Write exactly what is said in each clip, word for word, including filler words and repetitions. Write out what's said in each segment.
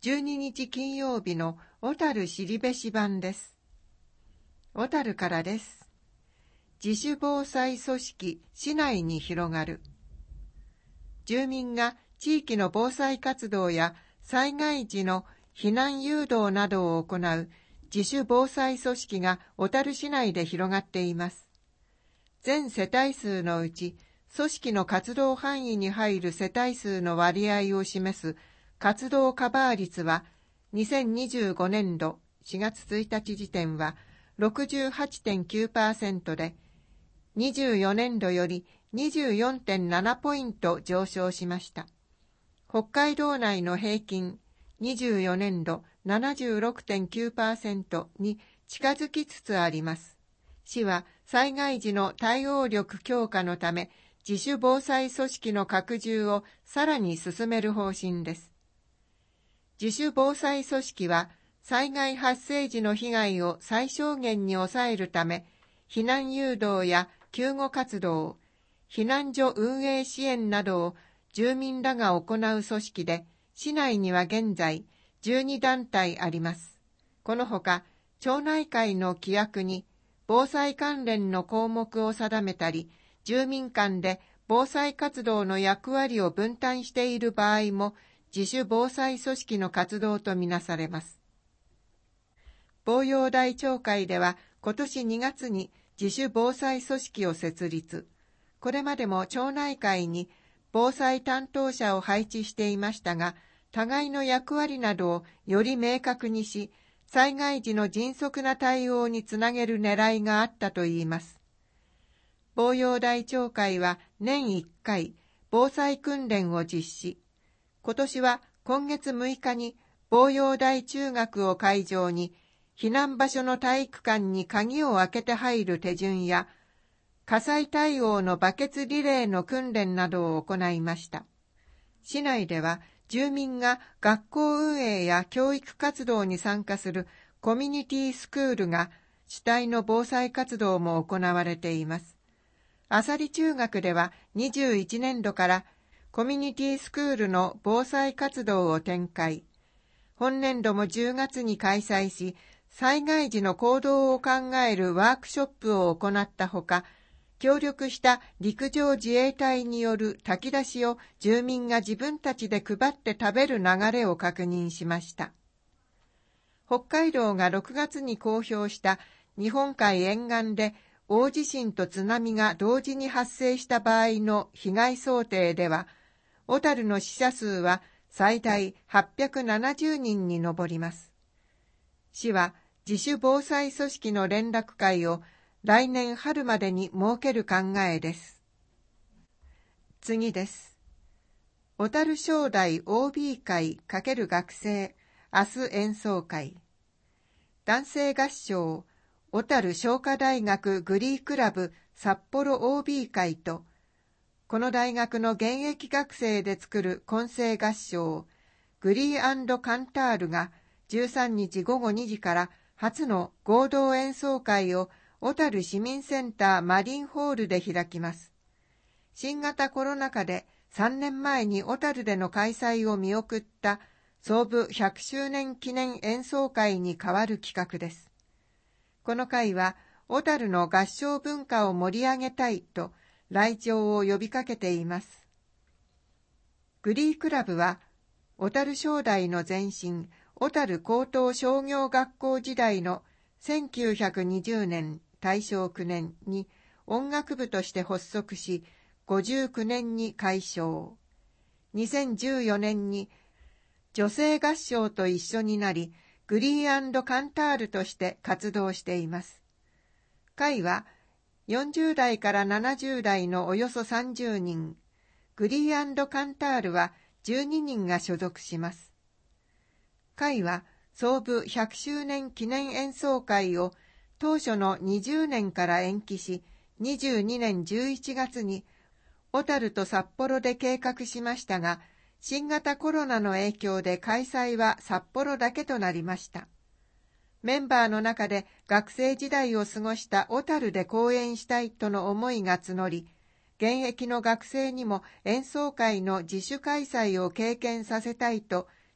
じゅうににち金曜日の小樽後部市版です。小樽からです。自主防災組織市内に広がる。住民が地域の防災活動や災害時の避難誘導などを行う自主防災組織が小樽市内で広がっています。全世帯数のうち、組織の活動範囲に入る世帯数の割合を示す活動カバー率は、にせんにじゅうごねんどしがつついたち時点は ろくじゅうはちてんきゅうパーセント で、にじゅうよねんどより にじゅうよんてんなな ポイント上昇しました。北海道内の平均にじゅうよねんど ななじゅうろくてんきゅうパーセント に近づきつつあります。市は災害時の対応力強化のため、自主防災組織の拡充をさらに進める方針です。自主防災組織は、災害発生時の被害を最小限に抑えるため、避難誘導や救護活動、避難所運営支援などを住民らが行う組織で、市内には現在じゅうにだんたいあります。このほか、町内会の規約に防災関連の項目を定めたり、住民間で防災活動の役割を分担している場合も、自主防災組織の活動とみなされます。防陽台町会では今年にがつに自主防災組織を設立。これまでも町内会に防災担当者を配置していましたが、互いの役割などをより明確にし、災害時の迅速な対応につなげる狙いがあったといいます。防陽台町会は年いっかい防災訓練を実施。今年は今月むいかに防陽台中学を会場に避難場所の体育館に鍵を開けて入る手順や火災対応のバケツリレーの訓練などを行いました。市内では住民が学校運営や教育活動に参加するコミュニティスクールが主体の防災活動も行われています。朝里中学ではにじゅういちねんどからコミュニティスクールの防災活動を展開。本年度もじゅうがつに開催し、災害時の行動を考えるワークショップを行ったほか、協力した陸上自衛隊による炊き出しを住民が自分たちで配って食べる流れを確認しました。北海道がろくがつに公表した日本海沿岸で大地震と津波が同時に発生した場合の被害想定では、小樽の死者数は最大はっぴゃくななじゅうにんに上ります。市は自主防災組織の連絡会を来年春までに設ける考えです。次です。小樽商大 オービー 会×学生明日演奏会。男性合唱小樽商科大学グリークラブ札幌 オービー 会と、この大学の現役学生で作る混声合唱グリー&カンタールがじゅうさんにちごごにじから初の合同演奏会を小樽市民センターマリンホールで開きます。新型コロナ禍でさんねんまえに小樽での開催を見送った創部ひゃくしゅうねん記念演奏会に代わる企画です。この会は小樽の合唱文化を盛り上げたいと来場を呼びかけています。グリークラブは小樽商大の前身、小樽高等商業学校時代のせんきゅうひゃくにじゅうねんたいしょうきゅうねんに音楽部として発足し、ごじゅうきゅうねんに開唱。にせんじゅうよねんに女性合唱と一緒になり、グリー&カンタールとして活動しています。会はよんじゅうだいからななじゅうだいのおよそさんじゅうにん、グリー&カンタールはじゅうににんが所属します。会は創部ひゃくしゅうねん記念演奏会を当初のにじゅうねんから延期し、にじゅうにねんじゅういちがつに小樽と札幌で計画しましたが、新型コロナの影響で開催は札幌だけとなりました。メンバーの中で学生時代を過ごした小樽で講演したいとの思いが募り、現役の学生にも演奏会の自主開催を経験させたいと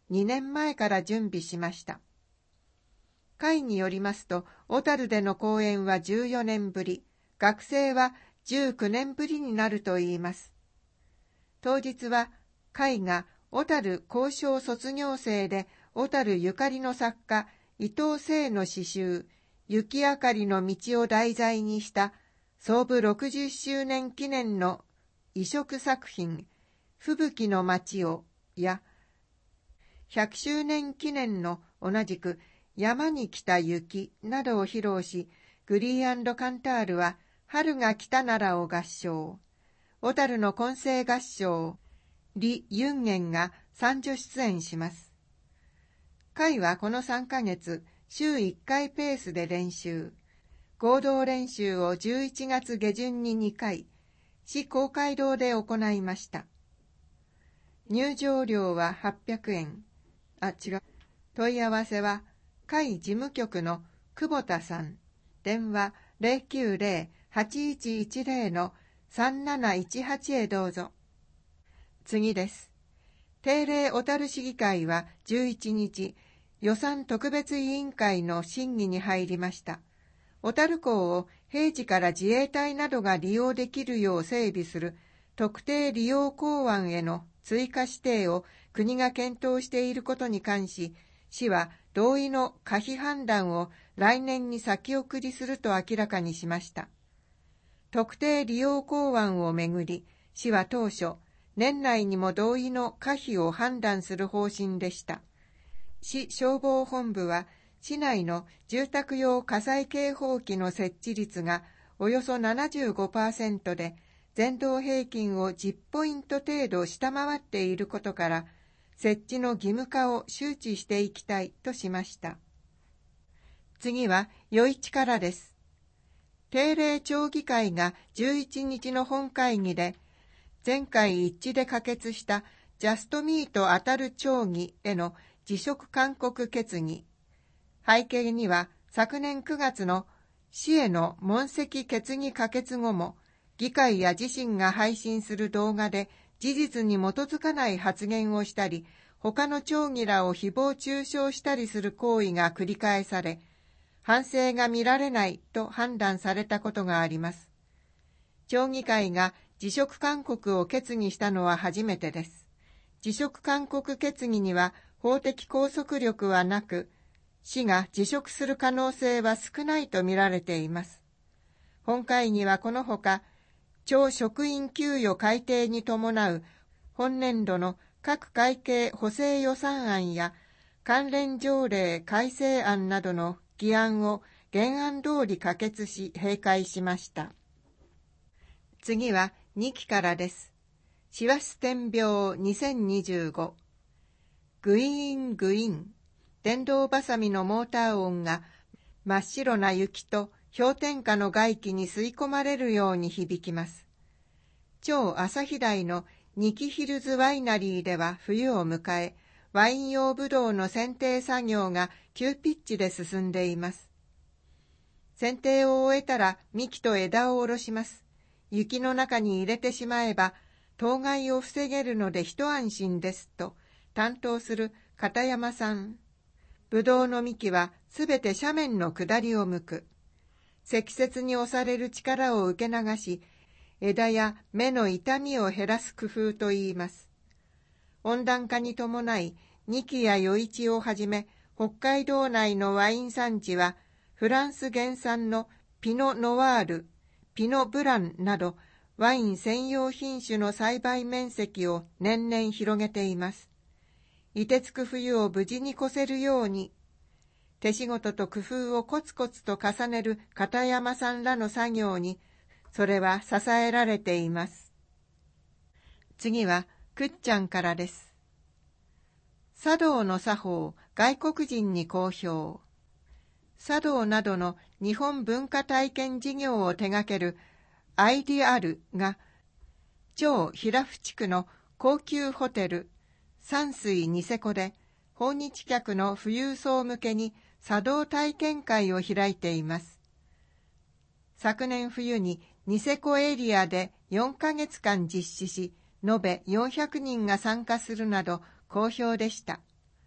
にねんまえから準備しました。会によりますと、小樽での講演はじゅうよねんぶり、学生はじゅうきゅうねんぶりになるといいます。当日は、会が小樽高商卒業生で、小樽ゆかりの作家、伊藤清の詩集、雪明かりの道を題材にした創部ろくじゅっしゅうねん記念の異色作品、吹雪の街をや、ひゃくしゅうねん記念の同じく山に来た雪などを披露し、グリー&カンタールは春が来たならを合唱。小樽の混声合唱、李雲元が参助出演します。会はこのさんかげつ、週いっかいペースで練習。合同練習をじゅういちがつげじゅんににかい、市公会堂で行いました。入場料ははっぴゃくえん。あ、違う。問い合わせは、会事務局の久保田さん。電話 ゼロきゅうゼロ はちいちいちゼロ のさんなないちはちへどうぞ。次です。定例小樽市議会はじゅういちにち、予算特別委員会の審議に入りました。小樽港を平時から自衛隊などが利用できるよう整備する特定利用港湾への追加指定を国が検討していることに関し、市は同意の可否判断を来年に先送りすると明らかにしました。特定利用港湾をめぐり、市は当初、年内にも同意の可否を判断する方針でした。市消防本部は、市内の住宅用火災警報器の設置率がおよそ ななじゅうごパーセント で、全道平均をじゅっポイント程度下回っていることから、設置の義務化を周知していきたいとしました。次は余市からです。定例町議会がじゅういちにちの本会議で、全会一致で可決したジャストミート当たる町議への辞職勧告決議。背景には昨年くがつの市への問責決議可決後も、議会や自身が配信する動画で事実に基づかない発言をしたり、他の町議らを誹謗中傷したりする行為が繰り返され、反省が見られないと判断されたことがあります。町議会が辞職勧告を決議したのは初めてです。辞職勧告決議には法的拘束力はなく、市が辞職する可能性は少ないと見られています。本会議はこのほか、町職員給与改定に伴う本年度の各会計補正予算案や関連条例改正案などの議案を原案通り可決し閉会しました。次はにきからです。師走天描にせんにじゅうご。グイーングイーン。電動バサミのモーター音が真っ白な雪と氷点下の外気に吸い込まれるように響きます。超朝日台のニキヒルズワイナリーでは冬を迎え、ワイン用ブドウの剪定作業が急ピッチで進んでいます。剪定を終えたら幹と枝を下ろします。雪の中に入れてしまえば、当該を防げるので一安心ですと、担当する片山さん。ブドウの幹はすべて斜面の下りを向く。積雪に押される力を受け流し、枝や芽の痛みを減らす工夫といいます。温暖化に伴い、ニキや余市をはじめ、北海道内のワイン産地は、フランス原産のピノ・ノワール、ピノ・ブランなど、ワイン専用品種の栽培面積を年々広げています。凍てつく冬を無事に越せるように、手仕事と工夫をコツコツと重ねる片山さんらの作業に、それは支えられています。次は、くっちゃんからです。茶道の作法、外国人に公表。茶道などの日本文化体験事業を手掛けるアイディアルが、超平府地区の高級ホテル、山水ニセコで、訪日客の富裕層向けに茶道体験会を開いています。昨年冬にニセコエリアでよんかげつかん実施し、延べよんひゃくにんが参加するなど好評でした。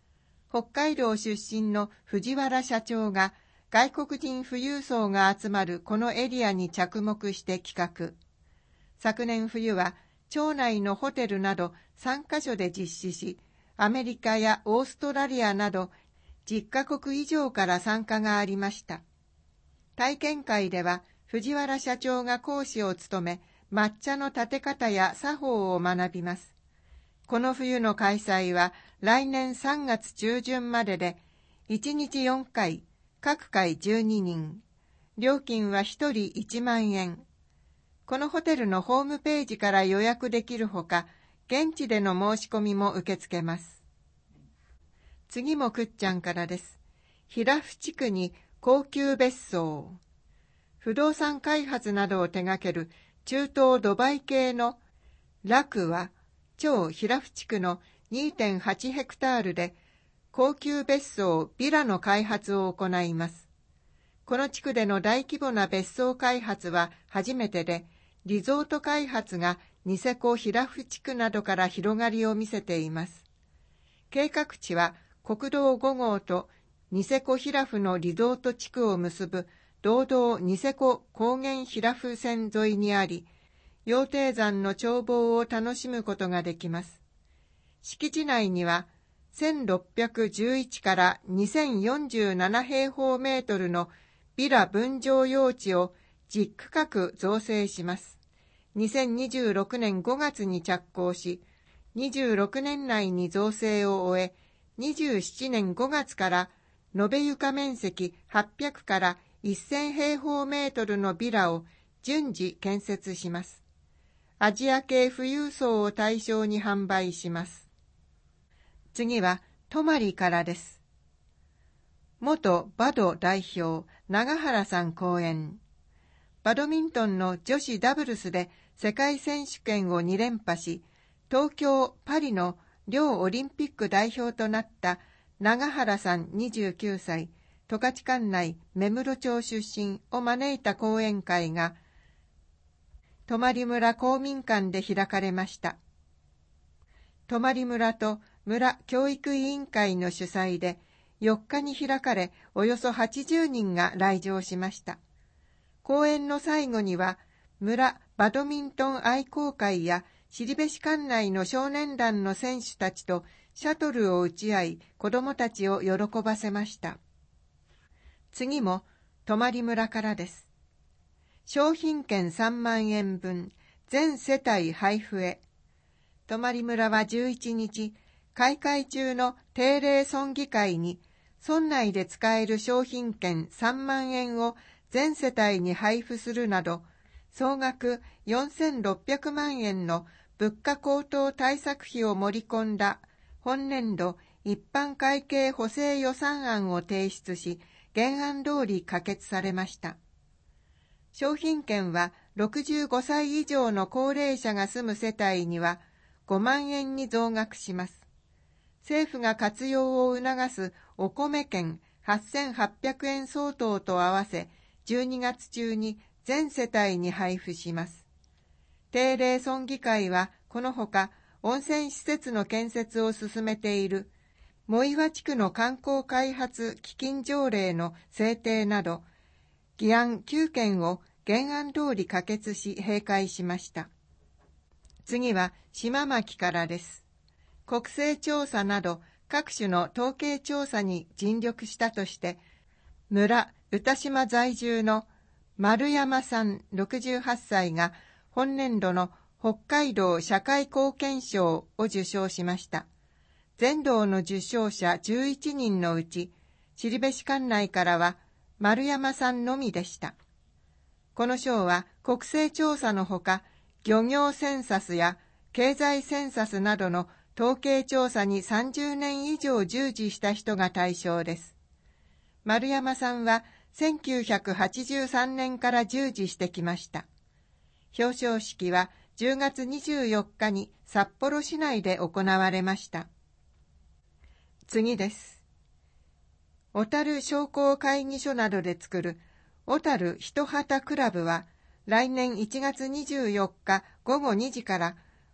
北海道出身の藤原社長が外国人富裕層が集まるこのエリアに着目して企画。昨年冬は町内のホテルなどさんカ所で実施し、アメリカやオーストラリアなどじゅっカ国以上から参加がありました。体験会では藤原社長が講師を務め、抹茶の立て方や作法を学びます。この冬の開催は来年さんがつ中旬までで、いちにちよんかい、各回じゅうににん。料金はひとりいちまんえん。このホテルのホームページから予約できるほか、現地での申し込みも受け付けます。次もくっちゃんからです。平布地区に高級別荘。不動産開発などを手掛ける中東ドバイ系のラクは、町平布地区の にてんはち ヘクタールで高級別荘ビラの開発を行います。この地区での大規模な別荘開発は初めてで、リゾート開発がニセコ平布地区などから広がりを見せています。計画地は国道ごごうとニセコ平布のリゾート地区を結ぶ道道ニセコ高原平布線沿いにあり、羊蹄山の眺望を楽しむことができます。敷地内にはせんろっぴゃくじゅういちからにせんよんじゅうなな平方メートルのビラ分譲用地をじゅっくかく造成します。にせんにじゅうろくねんごがつに着工し、にじゅうろくねん内に造成を終え、にじゅうななねんごがつから延べ床面積はっぴゃくからせん平方メートルのビラを順次建設します。アジア系富裕層を対象に販売します。次は泊からです。元バド代表永原さん講演。バドミントンの女子ダブルスで世界選手権をにれんぱし、東京、パリの両オリンピック代表となった永原さんにじゅうきゅうさい、十勝管内目室町出身を招いた講演会が、泊村公民館で開かれました。泊村と村教育委員会の主催で、よっかに開かれ、およそはちじゅうにんが来場しました。講演の最後には、村バドミントン愛好会や後志管内の少年団の選手たちとシャトルを打ち合い、子どもたちを喜ばせました。次も泊村からです。商品券さんまんえんぶん、全世帯配布へ。泊村はじゅういちにち、開会中の定例村議会に、村内で使える商品券さんまんえんを全世帯に配布するなど、総額よんせんろっぴゃくまんえんの物価高騰対策費を盛り込んだ本年度一般会計補正予算案を提出し、原案通り可決されました。商品券はろくじゅうごさい以上の高齢者が住む世帯にはごまんえんに増額します。政府が活用を促すお米券はっせんはっぴゃくえん相当と合わせ、じゅうにがつ中に全世帯に配布します。定例村議会はこのほか温泉施設の建設を進めている藻岩地区の観光開発基金条例の制定など、議案きゅうけんを原案通り可決し閉会しました。次は島牧からです。国勢調査など各種の統計調査に尽力したとして、村歌島在住の丸山さんろくじゅうはっさいが本年度の北海道社会貢献賞を受賞しました。全道の受賞者じゅういちにんのうち、後志管内からは丸山さんのみでした。この賞は国勢調査のほか、漁業センサスや経済センサスなどの統計調査にさんじゅうねん以上従事した人が対象です。丸山さんはせんきゅうひゃくはちじゅうさんねんから従事してきました。表彰式はじゅうがつにじゅうよっかに札幌市内で行われました。次です。小樽商工会議所などで作る小樽ひとはたクラブは来年いちがつにじゅうよっかごごにじから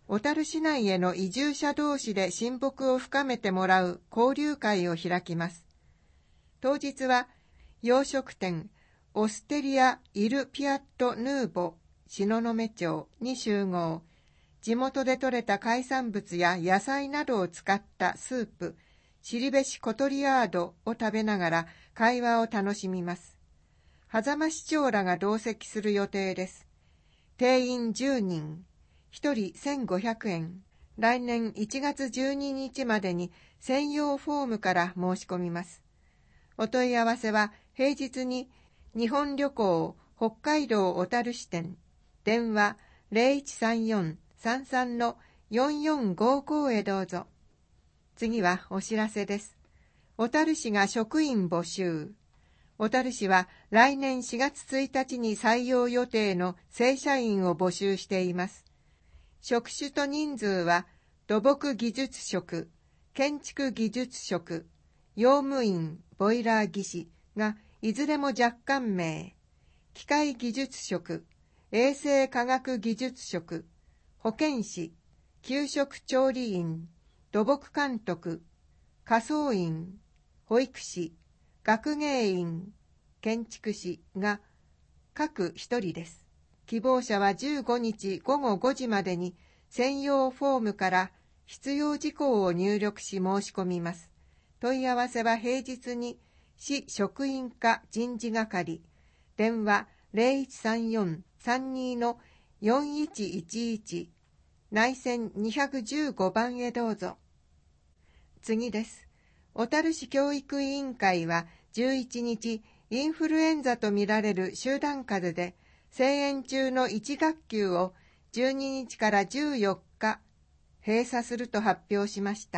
小樽市内への移住者同士で親睦を深めてもらう交流会を開きます。当日は洋食店オステリア・イル・ピアット・ヌーボ東雲町に集合。地元で採れた海産物や野菜などを使ったスープ、シリベシコトリアードを食べながら会話を楽しみます。狭間市長らが同席する予定です。定員じゅうにん、ひとりせんごひゃくえん。来年いちがつじゅうににちまでに専用フォームから申し込みます。お問い合わせは平日に日本旅行北海道小樽支店、電話 ゼロいちさんよん さんさん のよんよんごご へどうぞ。次はお知らせです。小樽市が職員募集。小樽市は来年しがつついたちに採用予定の正社員を募集しています。職種と人数は土木技術職、建築技術職、用務員、ボイラー技師がいずれも若干名、機械技術職、衛生科学技術職、保健師、給食調理員、土木監督、仮装員、保育士、学芸員、建築士が各一人です。希望者はじゅうごにちごごごじまでに専用フォームから必要事項を入力し申し込みます。問い合わせは平日に市職員課人事係、電話 ゼロいちさんよん さんに のよんいちいちいち、内線にひゃくじゅうごばんへどうぞ。次です。小樽市教育委員会はじゅういちにち、インフルエンザとみられる集団風邪で、声援中のいち学級をじゅうににちからじゅうよっか閉鎖すると発表しました。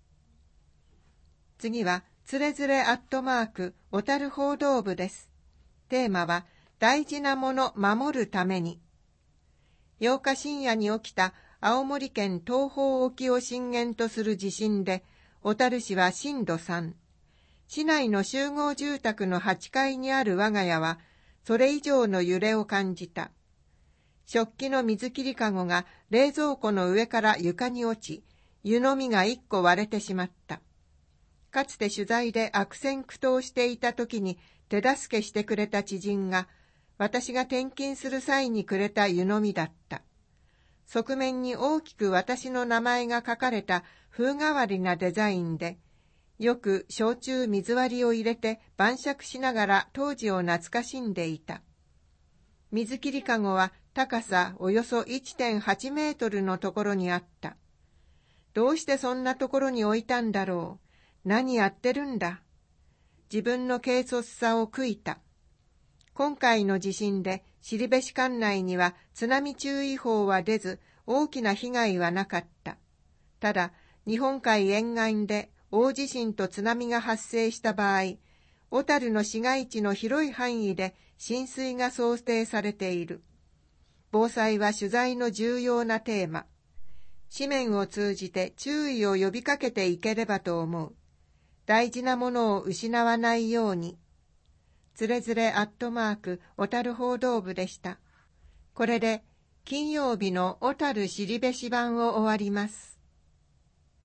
次は、つれづれアットマーク小樽報道部です。テーマは、大事なもの守るために。ようか深夜に起きた青森県東方沖を震源とする地震で、小樽市は震度さん。市内の集合住宅のはちかいにある我が家は、それ以上の揺れを感じた。食器の水切りかごが冷蔵庫の上から床に落ち、湯飲みがいっこ割れてしまった。かつて取材で悪戦苦闘していた時に手助けしてくれた知人が、私が転勤する際にくれた湯飲みだった。側面に大きく私の名前が書かれた風変わりなデザインで、よく焼酎水割りを入れて晩酌しながら当時を懐かしんでいた。水切りかごは高さおよそ いってんはち メートルのところにあった。どうしてそんなところに置いたんだろう。何やってるんだ。自分の軽率さを悔いた。今回の地震で後志管内には津波注意報は出ず、大きな被害はなかった。ただ、日本海沿岸で大地震と津波が発生した場合、小樽の市街地の広い範囲で浸水が想定されている。防災は取材の重要なテーマ。紙面を通じて注意を呼びかけていければと思う。大事なものを失わないように。つれづれアットマーク小樽報道部でした。これで金曜日の小樽後志版を終わります。